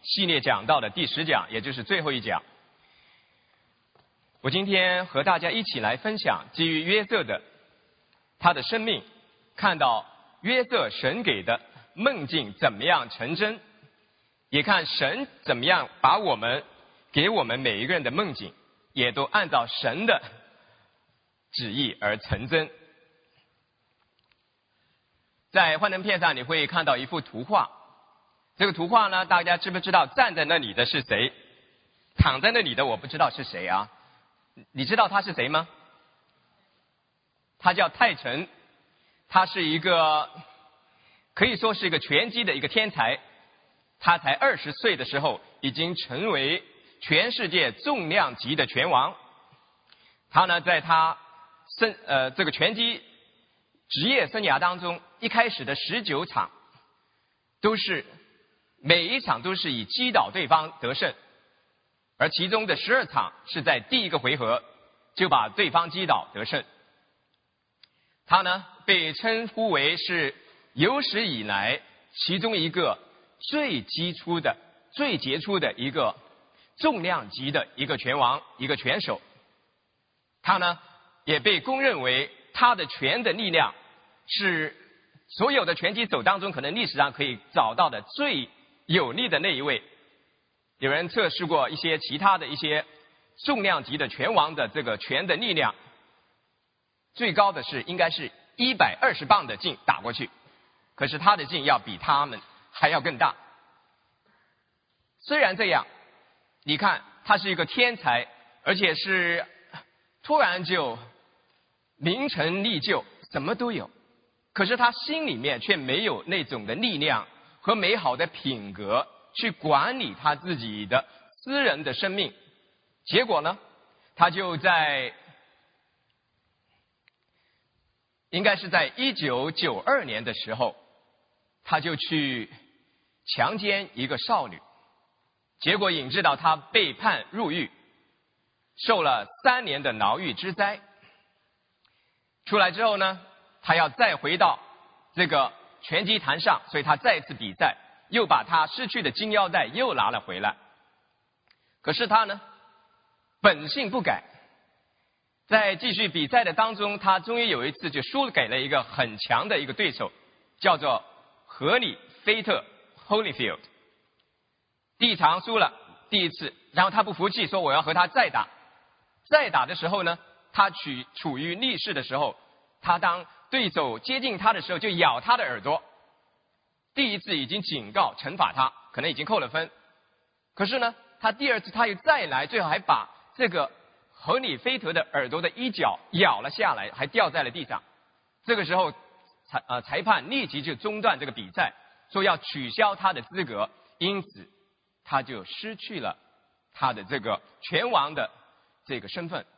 系列讲到的第10讲，也就是最后一讲。我今天和大家一起来分享基于约瑟的他的生命，看到约瑟神给的梦境怎么样成真，也看神怎么样把我们给我们每一个人的梦境也都按照神的旨意而成真。在幻灯片上你会看到一幅图画，这个图画呢，大家知不知道站在那里的是谁？躺在那里的我不知道是谁啊？你知道他是谁吗？他叫泰臣，他是一个可以说是一个拳击的一个天才，他才20岁的时候已经成为全世界重量级的拳王。他呢，在他这个拳击职业生涯当中，一开始的19场都是每一场都是以击倒对方得胜，而其中的12场是在第一个回合就把对方击倒得胜。他呢，被称呼为是有史以来其中一个最杰出的一个重量级的一个拳王，一个拳手。他呢，也被公认为他的拳的力量是所有的拳击手当中可能历史上可以找到的最有力的那一位。有人测试过一些其他的一些重量级的拳王的这个拳的力量，最高的是应该是120磅的劲打过去，可是他的劲要比他们还要更大。虽然这样，你看他是一个天才，而且是突然就名成利就，什么都有，可是他心里面却没有那种的力量和美好的品格去管理他自己的私人的生命。结果呢，他就应该是在1992年的时候，他就去强奸一个少女，结果引致到他被判入狱，受了3年的牢狱之灾。出来之后呢，他要再回到这个拳击坛上，所以他再次比赛，又把他失去的金腰带又拿了回来。可是他呢，本性不改，在继续比赛的当中，他终于有一次就输给了一个很强的一个对手，叫做荷里菲特 Holyfield。 第一场输了第一次，然后他不服气，说我要和他再打。再打的时候呢，他处于逆势的时候，他当对手接近他的时候就咬他的耳朵。第一次已经警告惩罚他，可能已经扣了分，可是呢，他第2次他又再来，最后还把这个荷里菲特的耳朵的一角咬了下来，还掉在了地上。这个时候裁判立即就中断这个比赛，说要取消他的资格，因此他就失去了他的这个拳王的这个身份，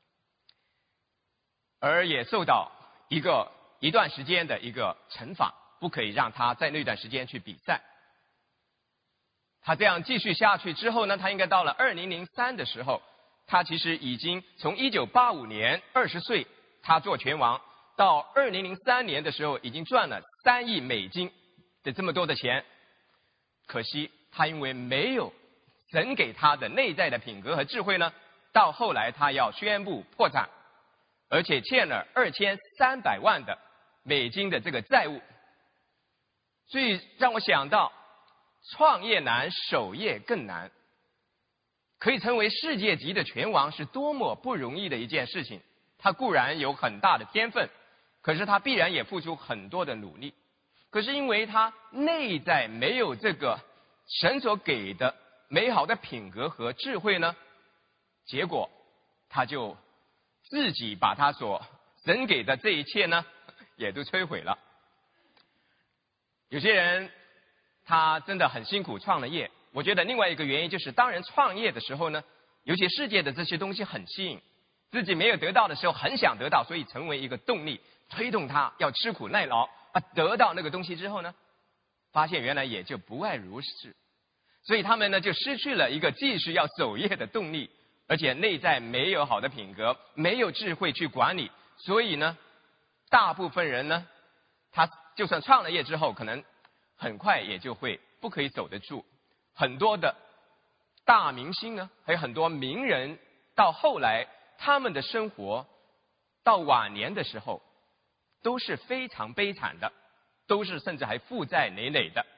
而也受到一段时间的一个惩罚，不可以让他在那段时间去比赛。他这样继续下去之后呢，他应该到了2003的时候，他其实已经从1985年20岁他做拳王，到2003年的时候已经赚了3亿美金的这么多的钱。可惜他因为没有神给他的内在的品格和智慧呢，到后来他要宣布破产，而且欠了2300万的美金的这个债务。所以让我想到，创业难，守业更难。可以成为世界级的拳王是多么不容易的一件事情。他固然有很大的天分，可是他必然也付出很多的努力。可是因为他内在没有这个神所给的美好的品格和智慧呢，结果他就自己把他所神给的这一切呢也都摧毁了。有些人他真的很辛苦创了业，我觉得另外一个原因就是当人创业的时候呢，尤其世界的这些东西很吸引，自己没有得到的时候很想得到，所以成为一个动力推动他要吃苦耐劳得到那个东西之后呢，发现原来也就不外如是。所以他们呢就失去了一个继续要守业的动力，而且内在没有好的品格，没有智慧去管理。所以呢，大部分人呢，他就算创了业之后，可能很快也就会不可以守得住， 很多的大明星呢，还有很多名人，到后来他们的生活到晚年的时候都是非常悲惨的，都是甚至还负债累累的。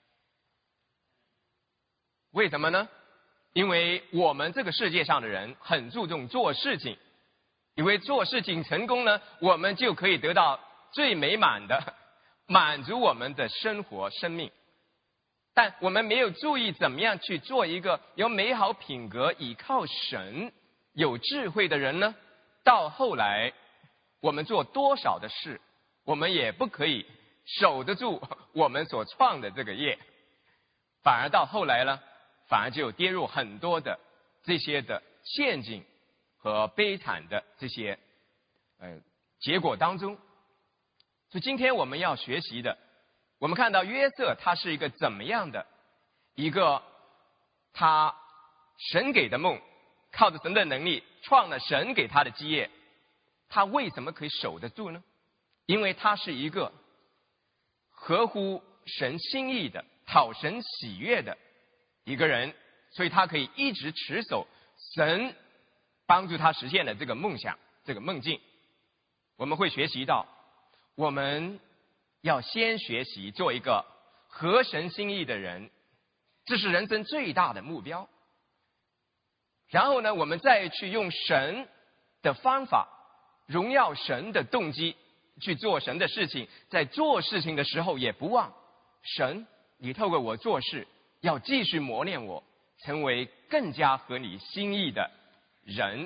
为什么呢？因为我们这个世界上的人很注重做事情，以为做事情成功呢，我们就可以得到最美满的满足我们的生活生命。但我们没有注意怎么样去做一个有美好品格、倚靠神、有智慧的人呢？到后来，我们做多少的事，我们也不可以守得住我们所创的这个业，反而到后来呢，反而就跌入很多的这些的陷阱和悲惨的这些结果当中。所以今天我们要学习的，我们看到约瑟他是一个怎么样的一个，他神给的梦，靠着神的能力创了神给他的基业，他为什么可以守得住呢？因为他是一个合乎神心意的、讨神喜悦的一个人，所以他可以一直持守神帮助他实现的这个梦想、这个梦境。我们会学习到，我们要先学习做一个合神心意的人，这是人生最大的目标。然后呢，我们再去用神的方法，荣耀神的动机去做神的事情。在做事情的时候也不忘神，你透过我做事要继续磨练我，成为更加合你心意的人。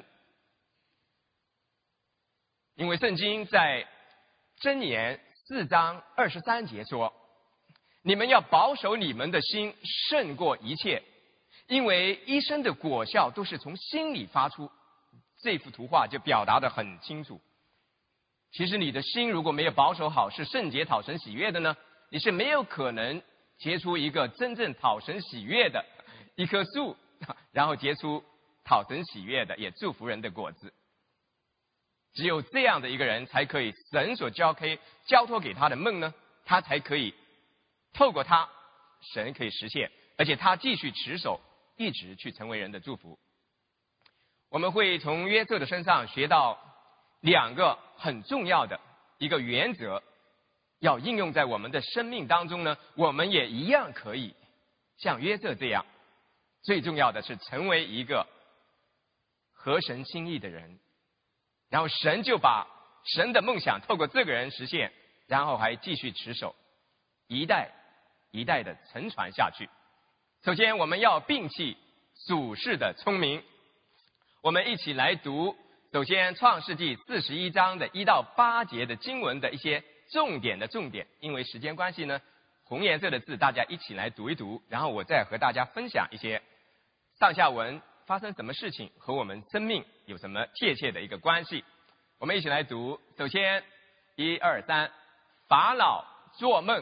因为圣经在箴言4章23节说，你们要保守你们的心胜过一切，因为一生的果效都是从心里发出。这幅图画就表达得很清楚。其实你的心如果没有保守好，是圣洁讨神喜悦的呢，你是没有可能结出一个真正讨神喜悦的一棵树，然后结出讨神喜悦的也祝福人的果子。只有这样的一个人，才可以神所交托给他的梦呢，他才可以透过他，神可以实现，而且他继续持守，一直去成为人的祝福。我们会从约瑟的身上学到2个很重要的一个原则，要应用在我们的生命当中呢，我们也一样可以像约瑟这样。最重要的是成为一个合神心意的人，然后神就把神的梦想透过这个人实现，然后还继续持守，一代一代的承传下去。首先我们要摒弃属世的聪明，我们一起来读首先创世纪41章的1到8节的经文的一些重点，因为时间关系呢，红颜色的字大家一起来读一读，然后我再和大家分享一些上下文发生什么事情和我们生命有什么切切的一个关系。我们一起来读。首先1、2、3，法老做梦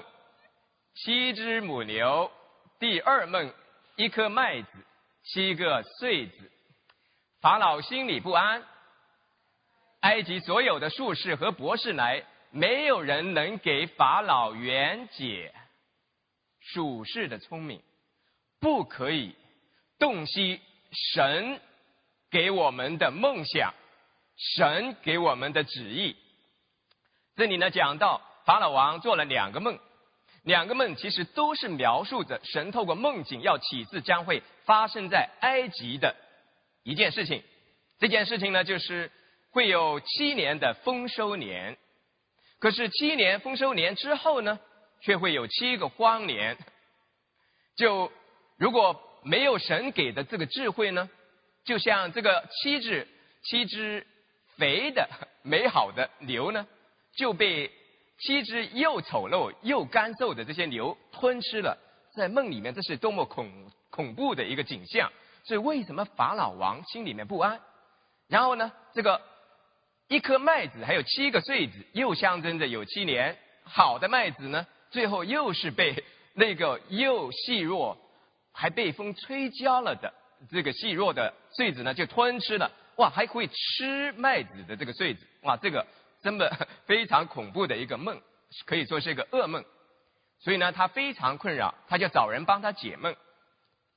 ，7只母牛，第2梦1颗麦子，7个穗子。法老心里不安，埃及所有的术士和博士来，没有人能给法老圆解。属世的聪明不可以洞悉神给我们的梦想，神给我们的旨意。这里呢讲到法老王做了2个梦，2个梦其实都是描述着神透过梦境要启示将会发生在埃及的一件事情。这件事情呢，就是会有7年的丰收年，可是7年丰收年之后呢，却会有7个荒年。就如果没有神给的这个智慧呢，就像这个7只肥的美好的牛呢，就被7只又丑陋又干瘦的这些牛吞吃了。在梦里面，这是多么恐怖的一个景象。所以为什么法老王心里面不安？然后呢，这个1颗麦子还有7个穗子，又象征着有7年好的麦子呢，最后又是被那个又细弱还被风吹焦了的这个细弱的穗子呢就吞吃了。哇，还会吃麦子的这个穗子，哇，这个真的非常恐怖的一个梦，可以说是一个噩梦。所以呢他非常困扰，他就找人帮他解梦。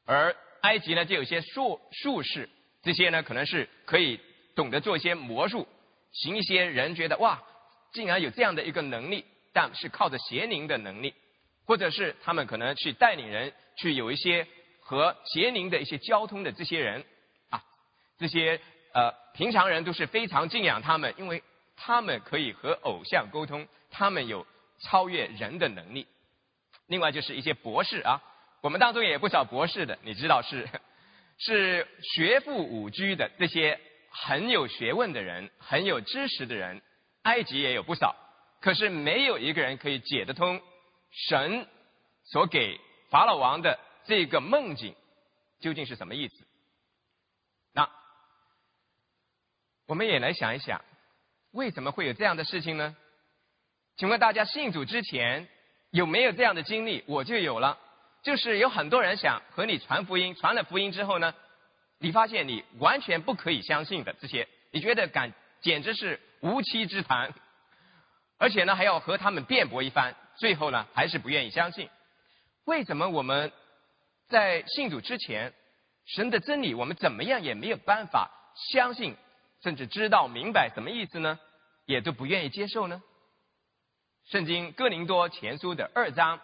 而埃及呢就有一些术士，这些呢可能是可以懂得做一些魔术，行一些人觉得哇，竟然有这样的一个能力，但是靠着邪灵的能力，或者是他们可能去带领人去有一些和邪灵的一些交通的这些人啊，这些平常人都是非常敬仰他们，因为他们可以和偶像沟通，他们有超越人的能力。另外就是一些博士啊，我们当中也有不少博士的，你知道是学富五车的这些很有学问的人，很有知识的人，埃及也有不少，可是没有一个人可以解得通神所给法老王的这个梦境究竟是什么意思。那我们也来想一想，为什么会有这样的事情呢？请问大家信主之前有没有这样的经历？我就有了，就是有很多人想和你传福音，传了福音之后呢，你发现你完全不可以相信的这些，你觉得简直是无稽之谈，而且呢还要和他们辩驳一番，最后呢还是不愿意相信。为什么我们在信主之前，神的真理我们怎么样也没有办法相信，甚至知道明白什么意思呢？也都不愿意接受呢？圣经哥林多前书的2章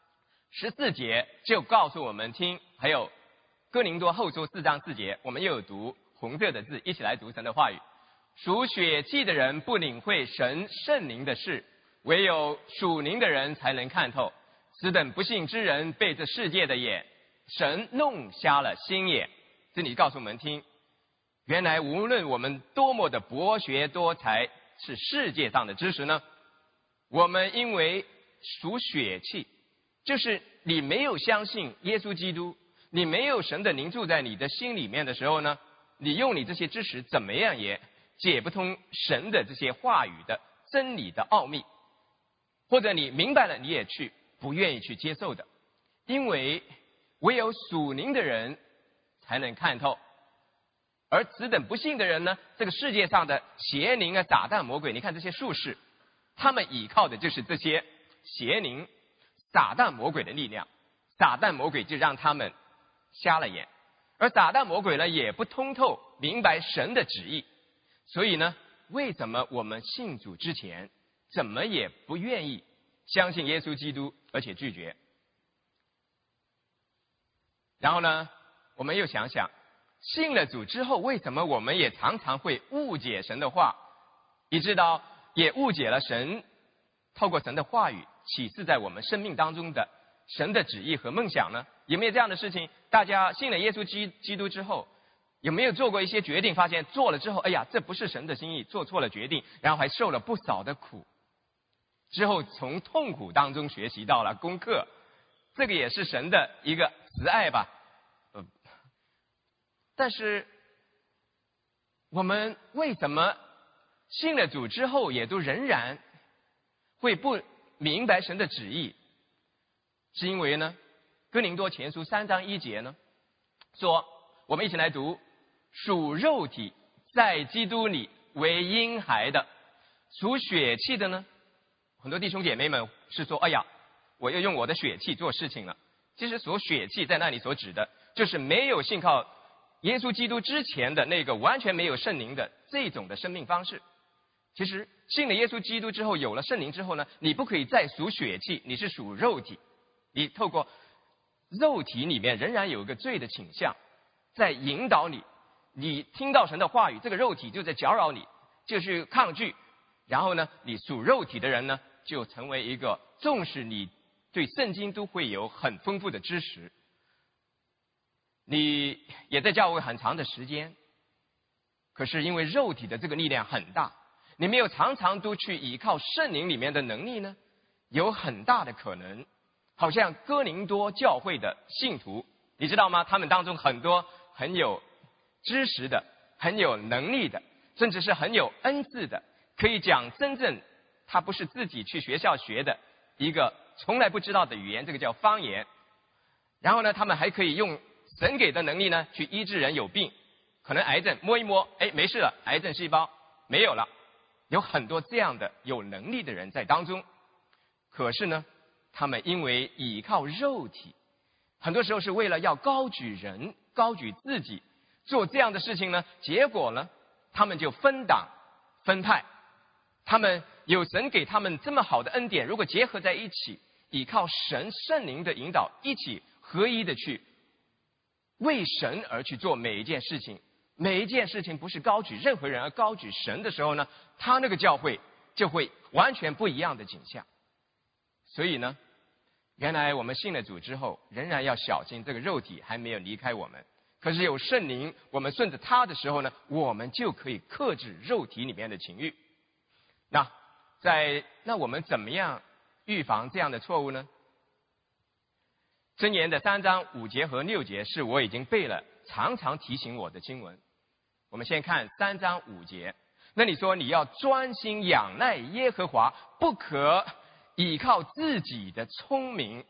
14节就告诉我们听，还有哥林多后书4章4节，我们又有读红色的字，一起来读神的话语。属血气的人不领会神圣灵的事，唯有属灵的人才能看透。此等不信之人被这世界的眼神弄瞎了心眼。这里告诉我们听，原来无论我们多么的博学多才，是世界上的知识呢，我们因为属血气，就是你没有相信耶稣基督，你没有神的灵住在你的心里面的时候呢，你用你这些知识怎么样也解不通神的这些话语的真理的奥秘，或者你明白了你也不愿意去接受的，因为唯有属灵的人才能看透。而此等不信的人呢，这个世界上的邪灵啊、撒旦魔鬼，你看这些术士，他们倚靠的就是这些邪灵、撒旦魔鬼的力量，撒旦魔鬼就让他们瞎了眼，而撒旦魔鬼呢也不通透明白神的旨意。所以呢，为什么我们信主之前怎么也不愿意相信耶稣基督，而且拒绝？然后呢，我们又想想，信了主之后，为什么我们也常常会误解神的话，以致到也误解了神透过神的话语启示在我们生命当中的神的旨意和梦想呢？有没有这样的事情？大家信了耶稣基督之后，有没有做过一些决定，发现做了之后，哎呀，这不是神的心意，做错了决定，然后还受了不少的苦，之后从痛苦当中学习到了功课，这个也是神的一个慈爱吧。但是我们为什么信了主之后，也都仍然会不明白神的旨意？是因为呢，哥林多前书3章1节呢说，我们一起来读，属肉体在基督里为婴孩的，属血气的呢，很多弟兄姐妹们是说，哎呀，我要用我的血气做事情了。其实属血气在那里所指的就是没有信靠耶稣基督之前的那个完全没有圣灵的这种的生命方式。其实信了耶稣基督之后，有了圣灵之后呢，你不可以再属血气，你是属肉体，你透过肉体里面仍然有一个罪的倾向在引导你，你听到神的话语，这个肉体就在搅扰你，就是抗拒，然后呢，你属肉体的人呢，就成为一个纵使你对圣经都会有很丰富的知识，你也在教会很长的时间，可是因为肉体的这个力量很大，你没有常常都去依靠圣灵里面的能力呢，有很大的可能好像哥林多教会的信徒，你知道吗？他们当中很多很有知识的，很有能力的，甚至是很有恩赐的，可以讲真正他不是自己去学校学的一个从来不知道的语言，这个叫方言。然后呢，他们还可以用神给的能力呢，去医治人有病，可能癌症摸一摸，哎，没事了，癌症细胞没有了。有很多这样的有能力的人在当中，可是呢，他们因为倚靠肉体， 很多时候是为了要高举人、高举自己，做这样的事情呢，结果呢，他们就分党分派。他们有神给他们这么好的恩典，如果结合在一起，依靠神圣灵的引导，一起合一的去为神而去做每一件事情。每一件事情不是高举任何人而高举神的时候呢，他那个教会就会完全不一样的景象。所以呢，原来我们信了主之后，仍然要小心这个肉体还没有离开我们。可是有圣灵，我们顺着他的时候呢，我们就可以克制肉体里面的情欲。那我们怎么样预防这样的错误呢？箴言的3章5节和6节是我已经背了，常常提醒我的经文。我们先看3章5节，那里说你要专心仰赖耶和华，不可倚靠自己的聪明，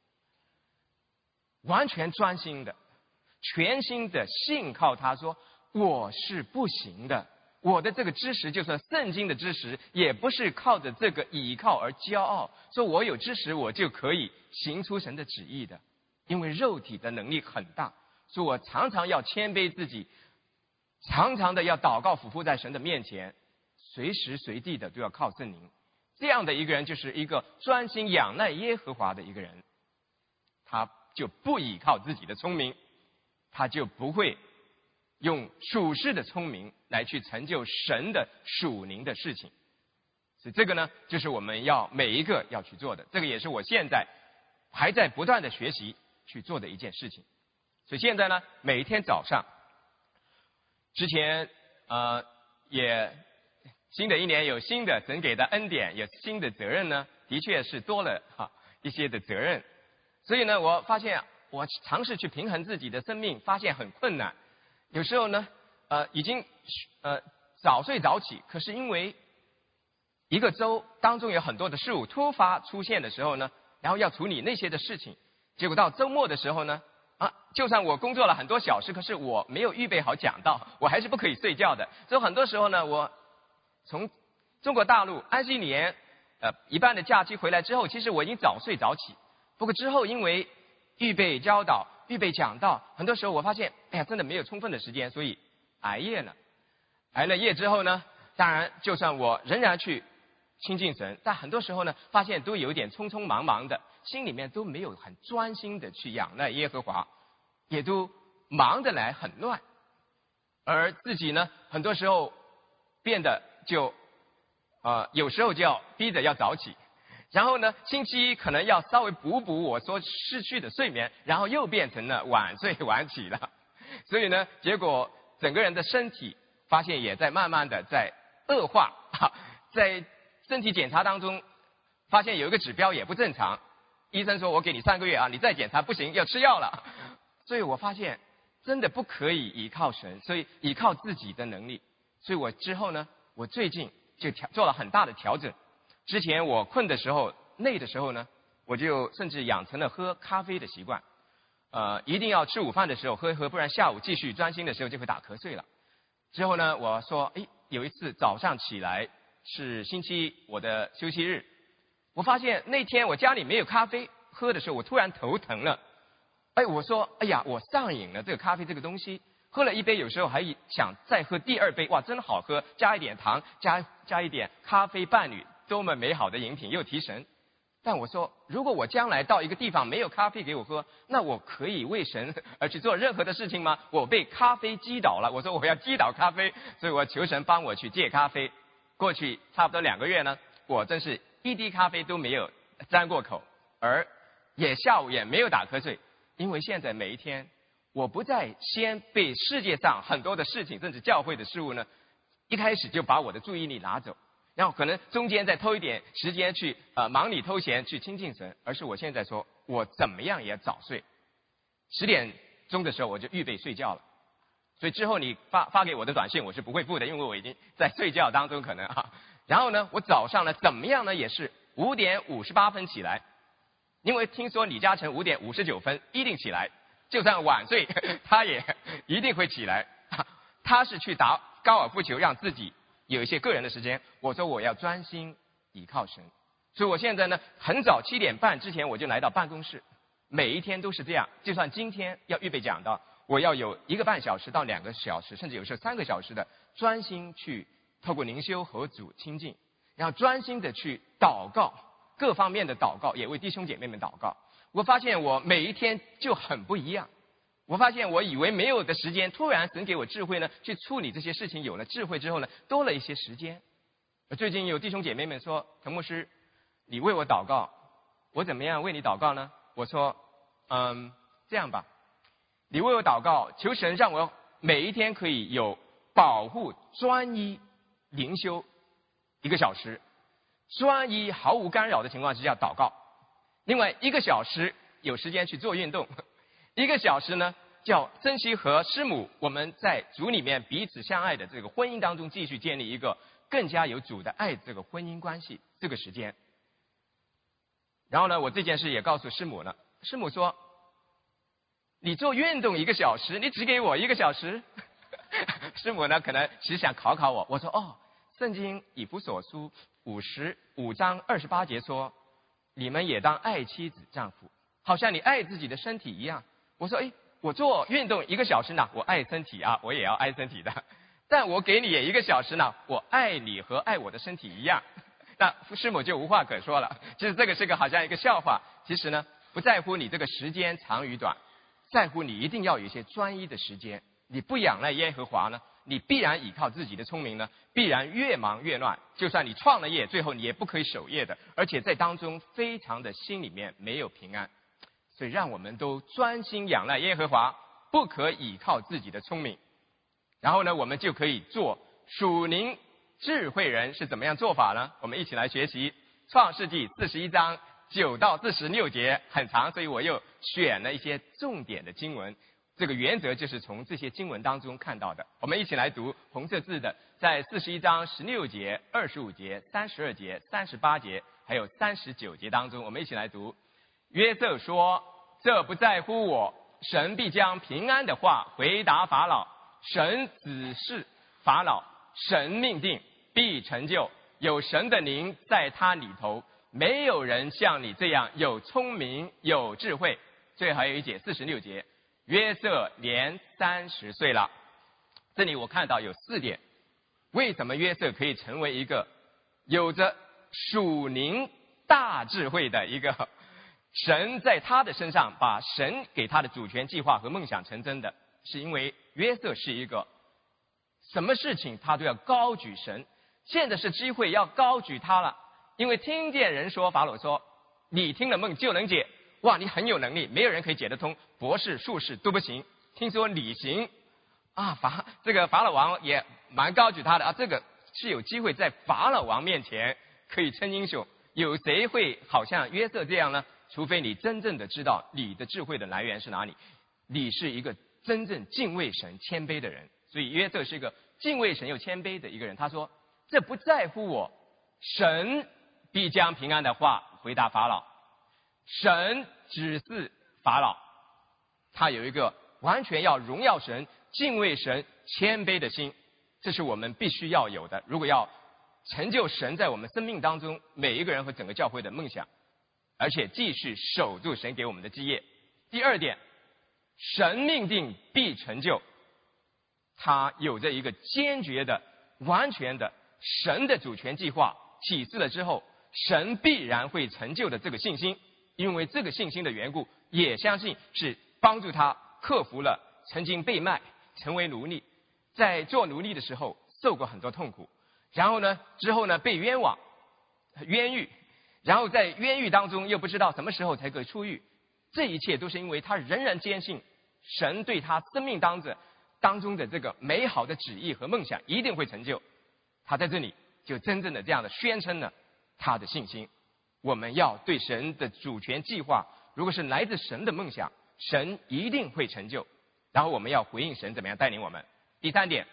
完全专心的、全心的信靠他，说我是不行的，我的这个知识，就算圣经的知识，也不是靠着这个倚靠而骄傲，说我有知识我就可以行出神的旨意的，因为肉体的能力很大，所以我常常要谦卑自己，常常的要祷告俯伏在神的面前，随时随地的都要靠圣灵。这样的一个人就是一个专心仰赖耶和华的一个人，他就不倚靠自己的聪明，他就不会用属世的聪明来去成就神的属灵的事情。所以这个呢，就是我们要每一个要去做的，这个也是我现在还在不断的学习去做的一件事情。所以现在呢，每一天早上，之前也新的一年有新的神给的恩典，有新的责任呢，的确是多了一些的责任。所以呢，我发现我尝试去平衡自己的生命，发现很困难。有时候呢，已经早睡早起，可是因为一个周当中有很多的事物突发出现的时候呢，然后要处理那些的事情，结果到周末的时候呢，就算我工作了很多小时，可是我没有预备好讲道，我还是不可以睡觉的。所以很多时候呢，我从中国大陆安息年一半的假期回来之后，其实我已经早睡早起。不过之后因为预备教导、预备讲道，很多时候我发现，哎呀，真的没有充分的时间，所以挨夜了。挨了夜之后呢，当然就算我仍然去亲近神，但很多时候呢，发现都有一点匆匆忙忙的，心里面都没有很专心的去仰赖耶和华，也都忙得来很乱，而自己呢，很多时候变得就有时候就要逼着要早起，然后呢，星期一可能要稍微补我所失去的睡眠，然后又变成了晚睡晚起了。所以呢，结果整个人的身体发现也在慢慢的在恶化，在身体检查当中发现有一个指标也不正常，医生说我给你3个月你再检查不行要吃药了。所以我发现真的不可以依靠神，所以依靠自己的能力。所以我之后呢，我最近就做了很大的调整。之前我困的时候、累的时候呢，我就甚至养成了喝咖啡的习惯。一定要吃午饭的时候喝一喝，不然下午继续专心的时候就会打瞌睡了。之后呢，我说，有一次早上起来是星期一，我的休息日，我发现那天我家里没有咖啡喝的时候，我突然头疼了。我说，哎呀，我上瘾了这个咖啡这个东西，喝了一杯，有时候还想再喝第2杯，哇，真好喝，加一点糖，加一点咖啡伴侣，多么美好的饮品，又提神。但我说，如果我将来到一个地方没有咖啡给我喝，那我可以为神而去做任何的事情吗？我被咖啡击倒了，我说我要击倒咖啡，所以我求神帮我去戒咖啡。过去差不多2个月呢，我真是一滴咖啡都没有沾过口，而下午也没有打瞌睡，因为现在每一天我不再先被世界上很多的事情，甚至教会的事物呢，一开始就把我的注意力拿走。然后可能中间再偷一点时间去忙里偷闲去亲近神，而是我现在说我怎么样也要早睡，10点钟的时候我就预备睡觉了。所以之后你发给我的短信我是不会复的，因为我已经在睡觉当中可能然后呢，我早上呢怎么样呢，也是5点58分起来，因为听说李嘉诚5点59分一定起来，就算晚睡他也一定会起来。他是去打高尔夫球，让自己有一些个人的时间。我说我要专心倚靠神，所以我现在呢很早7点半之前我就来到办公室， 每一天都是这样。就算今天要预备讲道，我要有1个半小时到2个小时，甚至有时候3个小时的专心去透过灵修和主亲近，然后专心的去祷告，各方面的祷告，也为弟兄姐妹们祷告。我发现我每一天就很不一样。我发现我以为没有的时间，突然神给我智慧呢，去处理这些事情。有了智慧之后呢，多了一些时间。最近有弟兄姐妹们说，滕牧师，你为我祷告，我怎么样为你祷告呢？我说，这样吧，你为我祷告，求神让我每一天可以有保护专一灵修1个小时，专一毫无干扰的情况之下祷告。另外1个小时有时间去做运动，1个小时呢，叫珍惜和师母我们在主里面彼此相爱的这个婚姻当中，继续建立一个更加有主的爱这个婚姻关系这个时间。然后呢，我这件事也告诉师母了，师母说，你做运动1个小时，你只给我1个小时师母呢可能只想考考我。我说圣经以弗所书55章28节说，你们也当爱妻子丈夫，好像你爱自己的身体一样。我说我做运动1个小时呢，我爱身体啊，我也要爱身体的，但我给你也1个小时呢，我爱你和爱我的身体一样。那师母就无话可说了。其实这个是好像一个笑话，其实呢不在乎你这个时间长与短，在乎你一定要有一些专一的时间。你不仰赖耶和华呢，你必然倚靠自己的聪明呢，必然越忙越乱。就算你创了业，最后你也不可以守业的，而且在当中非常的心里面没有平安。所以让我们都专心仰赖耶和华，不可倚靠自己的聪明。然后呢，我们就可以做属灵智慧人是怎么样做法呢？我们一起来学习创世纪41章9到46节，很长，所以我又选了一些重点的经文。这个原则就是从这些经文当中看到的。我们一起来读红色字的，在41章16节、25节、32节、38节还有39节当中，我们一起来读。约瑟说，这不在乎我，神必将平安的话回答法老，神指示法老，神命定必成就，有神的灵在他里头，没有人像你这样有聪明有智慧。最后还有一节46节，约瑟年30岁了。这里我看到有4点，为什么约瑟可以成为一个有着属灵大智慧的一个神在他的身上把神给他的主权计划和梦想成真的，是因为约瑟是一个什么事情他都要高举神。现在是机会要高举他了，因为听见人说，法老说你听了梦就能解，哇，你很有能力，没有人可以解得通，博士术士都不行，听说你行啊。这个法老王也蛮高举他的啊，这个是有机会在法老王面前可以称英雄。有谁会好像约瑟这样呢？除非你真正的知道你的智慧的来源是哪里，你是一个真正敬畏神谦卑的人。所以约瑟是一个敬畏神又谦卑的一个人。他说，这不在乎我，神必将平安的话回答法老，神指示法老。他有一个完全要荣耀神敬畏神谦卑的心，这是我们必须要有的，如果要成就神在我们生命当中每一个人和整个教会的梦想，而且继续守住神给我们的基业。第2点，神命定必成就，他有着一个坚决的完全的神的主权计划启示了之后，神必然会成就的这个信心。因为这个信心的缘故，也相信是帮助他克服了曾经被卖成为奴隶，在做奴隶的时候受过很多痛苦，然后呢之后呢被冤狱，然后在冤狱当中又不知道什么时候才可以出狱。这一切都是因为他仍然坚信神对他生命当中的这个美好的旨意和梦想一定会成就。他在这里就真正的这样的宣称了他的信心。我们要对神的主权计划，如果是来自神的梦想，神一定会成就，然后我们要回应神怎么样带领我们。第3点，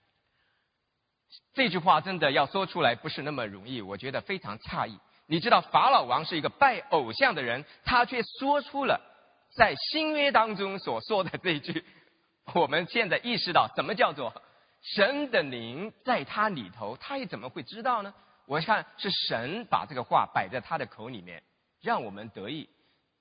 这句话真的要说出来不是那么容易，我觉得非常诧异。你知道法老王是一个拜偶像的人，他却说出了在新约当中所说的这一句。我们现在意识到什么叫做神的灵在他里头，他也怎么会知道呢？我看是神把这个话摆在他的口里面，让我们得以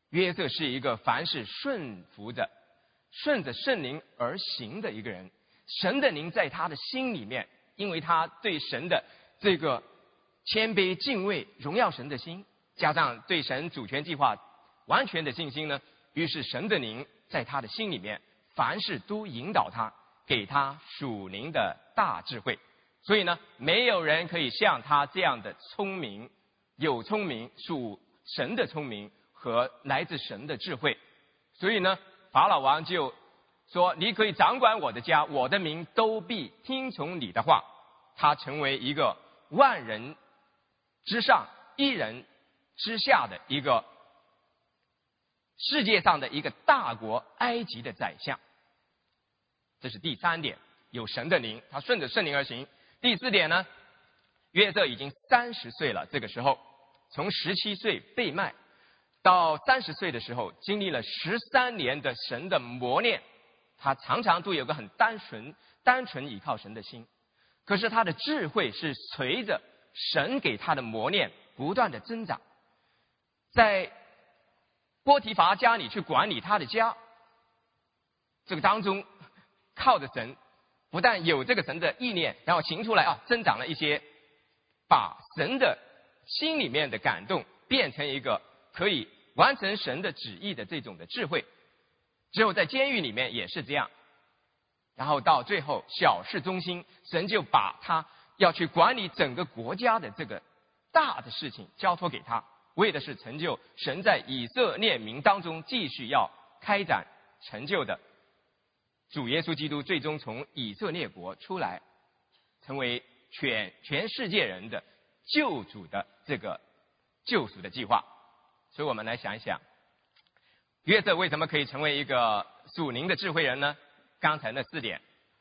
约瑟是一个凡事顺服的，顺着圣灵而行的一个人。神的灵在他的心里面，因为他对神的这个谦卑敬畏荣耀神的心，加上对神主权计划完全的信心呢，于是神的灵在他的心里面，凡事都引导他，给他属灵的大智慧。所以呢，没有人可以像他这样的聪明，有聪明，属神的聪明和来自神的智慧。所以呢，法老王就说，你可以掌管我的家，我的民都必听从你的话。他成为一个万人之上一人之下的一个世界上的一个大国埃及的宰相。这是第三点，有神的灵，他顺着圣灵而行。第四点呢，约瑟已经30岁了，这个时候从17岁被卖到30岁的时候，经历了13年的神的磨练，他常常都有个很单纯倚靠神的心。可是他的智慧是随着神给他的磨练不断的增长。在波提乏家里去管理他的家，这个当中靠着神，不但有这个神的意念，然后行出来增长了一些，把神的心里面的感动变成一个可以完成神的旨意的这种的智慧。之后在监狱里面也是这样，然后到最后小事中心，神就把他要去管理整个国家的这个大的事情交托给他，为的是成就神在以色列民当中继续要开展成就的主耶稣基督，最终从以色列国出来，成为全世界人的救主的这个救赎的计划。所以我们来想一想，约瑟为什么可以成为一个属灵的智慧人呢？刚才那4点，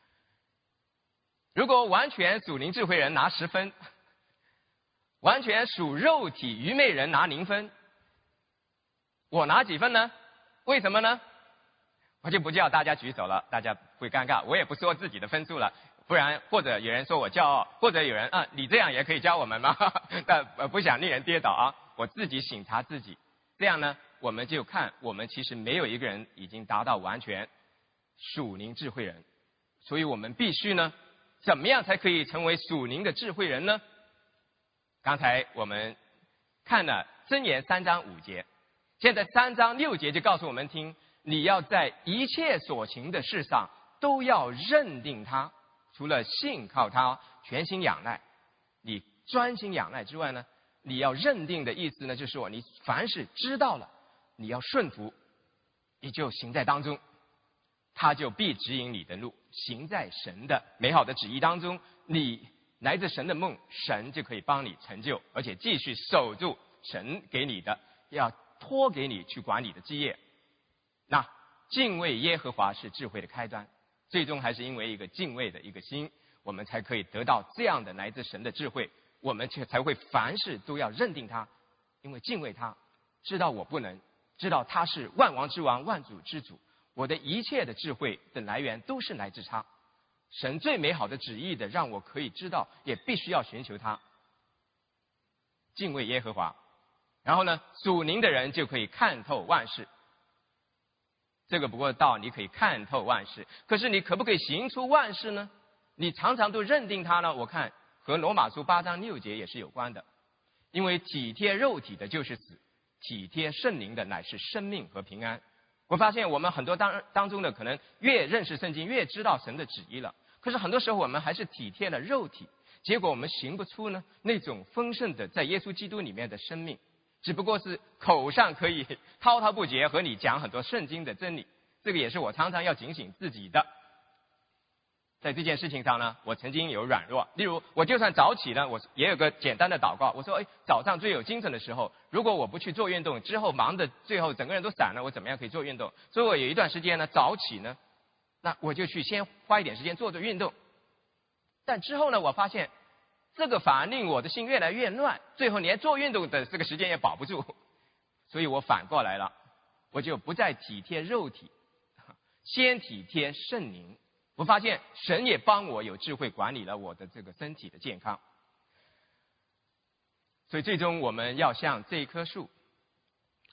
如果完全属灵智慧人拿10分，完全属肉体愚昧人拿0分，我拿几分呢？为什么呢？我就不叫大家举手了，大家会尴尬，我也不说自己的分数了，不然或者有人说我骄傲，或者有人你这样也可以教我们吗？但不想令人跌倒啊，我自己省察自己。这样呢，我们就看我们其实没有一个人已经达到完全属灵智慧人，所以我们必须呢，怎么样才可以成为属灵的智慧人呢？刚才我们看了箴言3章5节，现在3章6节就告诉我们听，你要在一切所行的事上都要认定他，除了信靠他全心仰赖，你专心仰赖之外呢，你要认定的意思呢，就是说你凡是知道了，你要顺服，你就行在当中，他就必指引你的路，行在神的美好的旨意当中，你来自神的梦，神就可以帮你成就，而且继续守住神给你的，要托给你去管理的基业。那敬畏耶和华是智慧的开端，最终还是因为一个敬畏的一个心，我们才可以得到这样的来自神的智慧，我们才会凡事都要认定他，因为敬畏他，知道我不能，知道他是万王之王，万主之主，我的一切的智慧的来源都是来自他，神最美好的旨意的让我可以知道，也必须要寻求他，敬畏耶和华。然后呢，属灵的人就可以看透万事，这个不过道你可以看透万事，可是你可不可以行出万事呢？你常常都认定他呢？我看和罗马书8章6节也是有关的，因为体贴肉体的就是死，体贴圣灵的乃是生命和平安。我发现我们很多当中的可能越认识圣经，越知道神的旨意了，可是很多时候我们还是体贴了肉体，结果我们行不出呢那种丰盛的在耶稣基督里面的生命，只不过是口上可以滔滔不绝和你讲很多圣经的真理。这个也是我常常要警醒自己的。在这件事情上呢，我曾经有软弱，例如我就算早起呢，我也有个简单的祷告，我说早上最有精神的时候，如果我不去做运动，之后忙的最后整个人都散了，我怎么样可以做运动？所以我有一段时间呢，早起呢，那我就去先花一点时间做运动，但之后呢，我发现这个反而令我的心越来越乱，最后连做运动的这个时间也保不住，所以我反过来了，我就不再体贴肉体，先体贴圣灵。我发现神也帮我有智慧管理了我的这个身体的健康，所以最终我们要像这一棵树，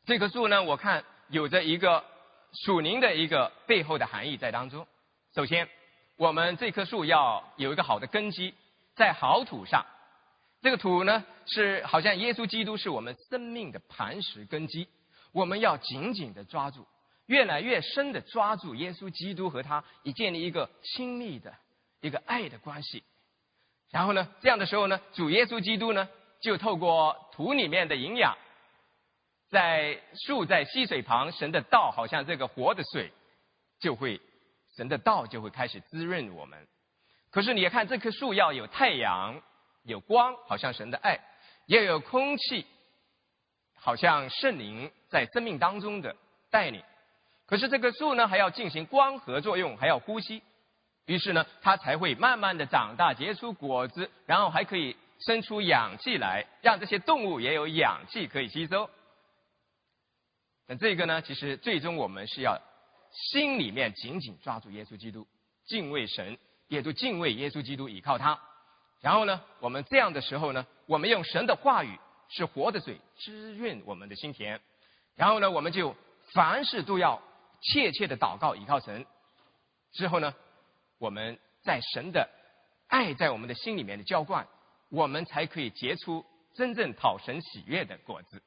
这棵树呢，我看有着一个属灵的一个背后的含义在当中。首先，我们这棵树要有一个好的根基，在好土上。这个土呢，是好像耶稣基督是我们生命的磐石根基，我们要紧紧的抓住，越来越深的抓住耶稣基督和他，以建立一个亲密的一个爱的关系。然后呢，这样的时候呢，主耶稣基督呢，就透过土里面的营养，在树在溪水旁，神的道好像这个活的水，神的道就会开始滋润我们。可是你也看这棵树要有太阳，有光，好像神的爱，也有空气，好像圣灵在生命当中的带领。可是这棵树呢，还要进行光合作用，还要呼吸，于是呢，它才会慢慢的长大，结出果子，然后还可以生出氧气来，让这些动物也有氧气可以吸收。那这个呢，其实最终我们是要心里面紧紧抓住耶稣基督，敬畏神，也都敬畏耶稣基督，倚靠他。然后呢，我们这样的时候呢，我们用神的话语是活的水，滋润我们的心田。然后呢，我们就凡事都要切切的祷告，倚靠神。之后呢，我们在神的爱在我们的心里面的浇灌，我们才可以结出真正讨神喜悦的果子。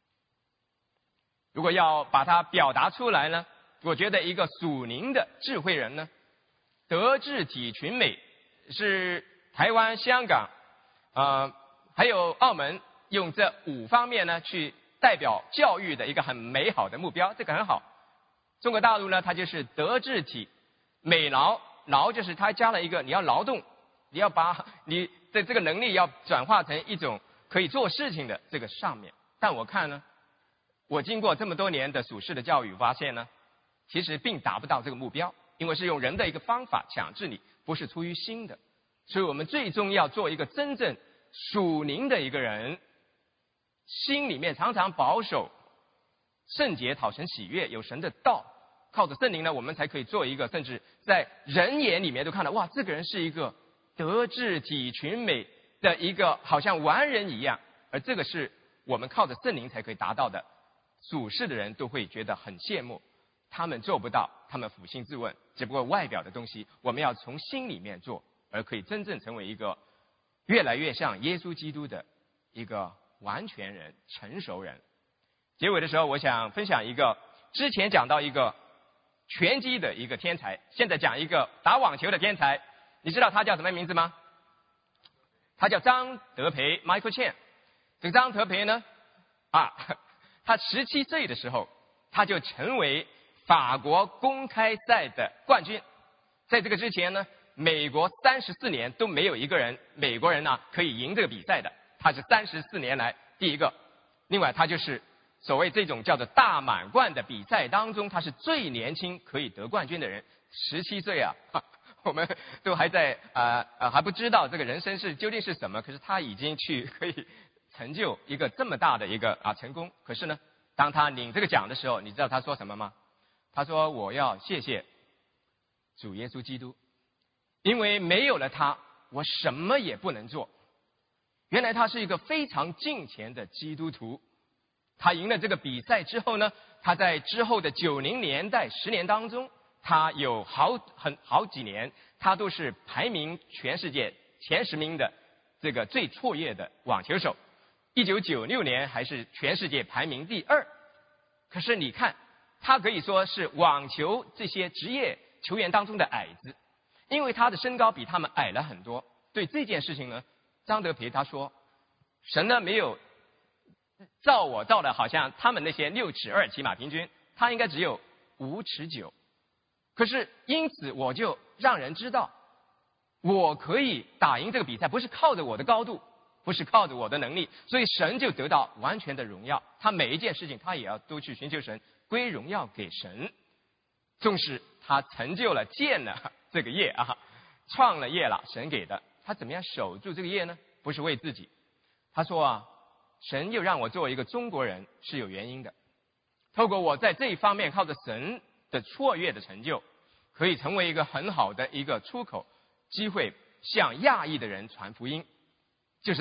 如果要把它表达出来呢，我觉得一个属灵的智慧人呢，德智体群美是台湾、香港，还有澳门用这5方面呢去代表教育的一个很美好的目标，这个很好。中国大陆呢，它就是德智体美劳，劳就是它加了一个你要劳动，你要把你的这个能力要转化成一种可以做事情的这个上面。但我看呢，我经过这么多年的属世的教育，发现呢，其实并达不到这个目标，因为是用人的一个方法强制你，不是出于心的。所以我们最终要做一个真正属灵的一个人，心里面常常保守圣洁，讨神喜悦，有神的道，靠着圣灵呢，我们才可以做一个甚至在人眼里面都看到，哇，这个人是一个德智体群美的一个好像完人一样，而这个是我们靠着圣灵才可以达到的。属世的人都会觉得很羡慕，他们做不到，他们扪心自问，只不过外表的东西我们要从心里面做，而可以真正成为一个越来越像耶稣基督的一个完全人、成熟人。结尾的时候，我想分享一个之前讲到一个拳击的一个天才，现在讲一个打网球的天才。你知道他叫什么名字吗？他叫张德培 Michael Chen。 这个张德培呢，他17岁的时候，他就成为法国公开赛的冠军。在这个之前呢，美国34年都没有一个人美国人可以赢这个比赛的，他是34年来第一个。另外他就是所谓这种叫做大满贯的比赛当中，他是最年轻可以得冠军的人，17岁我们都还在还不知道这个人生究竟是什么，可是他已经去可以成就一个这么大的一个成功。可是呢，当他领这个奖的时候，你知道他说什么吗？他说，我要谢谢主耶稣基督，因为没有了他，我什么也不能做。原来他是一个非常敬虔的基督徒。他赢了这个比赛之后呢，他在之后的90年代10年当中，他有好几年，他都是排名全世界前10名的这个最卓越的网球手。1996年还是全世界排名第2。可是你看，他可以说是网球这些职业球员当中的矮子，因为他的身高比他们矮了很多。对这件事情呢，张德培他说，神呢没有造我造的好像他们那些6尺2起码平均，他应该只有5尺9。可是因此我就让人知道，我可以打赢这个比赛，不是靠着我的高度，不是靠着我的能力，所以神就得到完全的荣耀。他每一件事情他也要都去寻求神，归荣耀给神。纵使他成就了建了这个业创了业了，神给的，他怎么样守住这个业呢？不是为自己。他说神又让我做一个中国人是有原因的，透过我在这一方面靠着神的卓越的成就，可以成为一个很好的一个出口机会，向亚裔的人传福音。就是这样，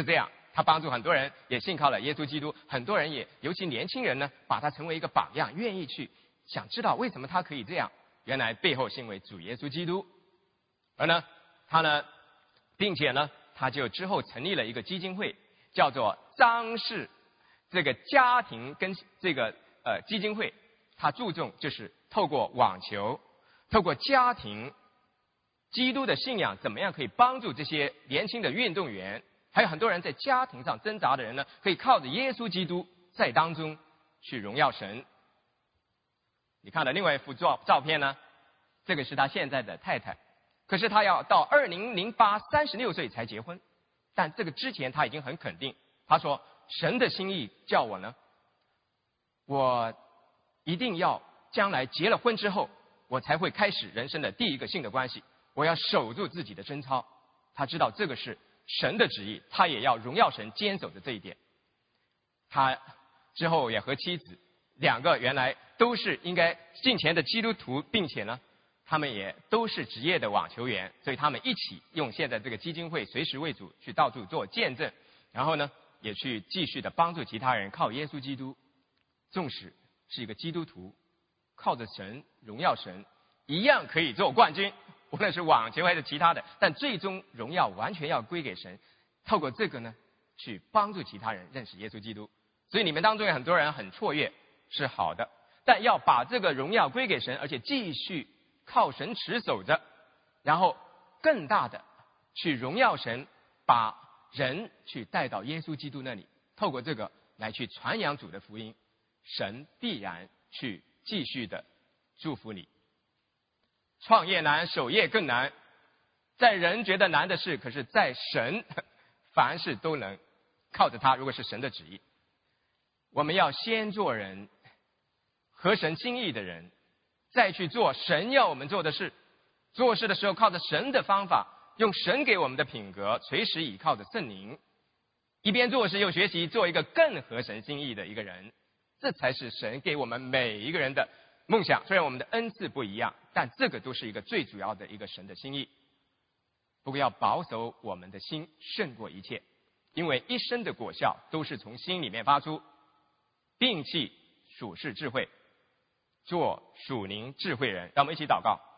他帮助很多人也信靠了耶稣基督，很多人也尤其年轻人呢，把他成为一个榜样，愿意去想知道为什么他可以这样。原来背后是因为主耶稣基督。而呢，他呢，并且呢，他就之后成立了一个基金会，叫做张氏这个家庭跟这个基金会，他注重就是透过网球，透过家庭，基督的信仰怎么样可以帮助这些年轻的运动员，还有很多人在家庭上挣扎的人呢，可以靠着耶稣基督在当中去荣耀神。你看了另外一幅照片呢，这个是他现在的太太，可是他要到2008 36岁才结婚，但这个之前他已经很肯定，他说神的心意叫我呢，我一定要将来结了婚之后，我才会开始人生的第一个性的关系，我要守住自己的贞操。他知道这个是神的旨意，他也要荣耀神，坚守着这一点。他之后也和妻子两个原来都是应该敬虔的基督徒，并且呢，他们也都是职业的网球员，所以他们一起用现在这个基金会随时为主去到处做见证，然后呢，也去继续的帮助其他人靠耶稣基督，纵使是一个基督徒，靠着神荣耀神，一样可以做冠军，无论是网球还是其他的，但最终荣耀完全要归给神。透过这个呢，去帮助其他人认识耶稣基督。所以你们当中有很多人很卓越，是好的，但要把这个荣耀归给神，而且继续靠神持守着，然后更大的去荣耀神，把人去带到耶稣基督那里，透过这个来去传扬主的福音，神必然去继续的祝福你。创业难，守业更难，在人觉得难的事，可是在神凡事都能，靠着他，如果是神的旨意，我们要先做人，合神心意的人，再去做神要我们做的事。做事的时候靠着神的方法，用神给我们的品格，随时倚靠着圣灵，一边做事又学习做一个更合神心意的一个人。这才是神给我们每一个人的梦想。虽然我们的恩赐不一样，但这个都是一个最主要的一个神的心意。不过要保守我们的心胜过一切，因为一生的果效都是从心里面发出。摒弃属世智慧，做属灵智慧人。让我们一起祷告。